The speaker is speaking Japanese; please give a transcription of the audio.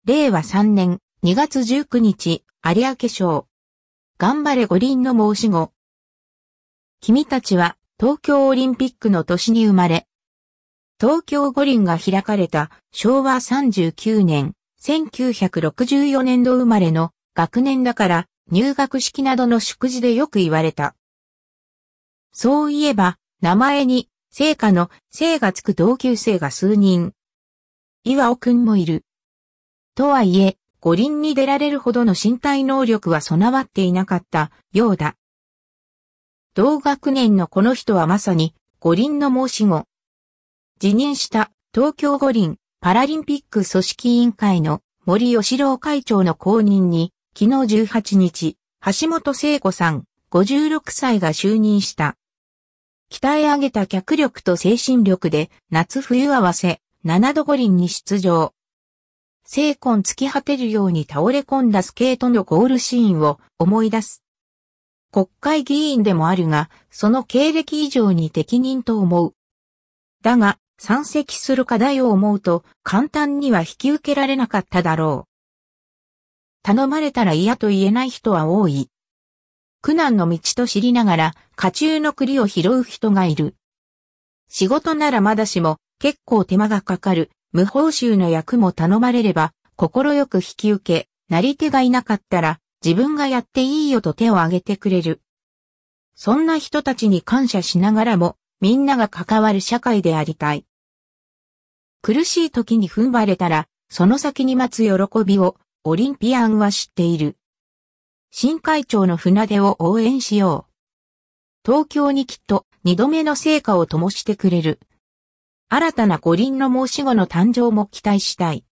令和3年2月19日、有明賞。頑張れ五輪の申し子。君たちは東京オリンピックの年に生まれ。東京五輪が開かれた昭和39年、1964年度生まれの学年だから入学式などの祝辞でよく言われた。そういえば名前に聖火の聖がつく同級生が数人。岩尾くんもいる。とはいえ、五輪に出られるほどの身体能力は備わっていなかったようだ。同学年のこの人はまさに五輪の申し子。辞任した東京五輪パラリンピック組織委員会の森喜朗会長の後任に昨日18日、橋本聖子さん56歳が就任した。鍛え上げた脚力と精神力で夏冬合わせ7度五輪に出場。精魂尽き果てるように倒れ込んだスケートのゴールシーンを思い出す。国会議員でもあるが、その経歴以上に適任と思う。だが、山積する課題を思うと、簡単には引き受けられなかっただろう。頼まれたら嫌と言えない人は多い。苦難の道と知りながら、火中の栗を拾う人がいる。仕事ならまだしも、結構手間がかかる。無報酬の役も頼まれれば、快く引き受け、なり手がいなかったら、自分がやっていいよと手を挙げてくれる。そんな人たちに感謝しながらも、みんなが関わる社会でありたい。苦しい時に踏ん張れたら、その先に待つ喜びを、オリンピアンは知っている。新会長の船出を応援しよう。東京にきっと、2度目の成果を灯してくれる。新たな五輪の申し子の誕生も期待したい。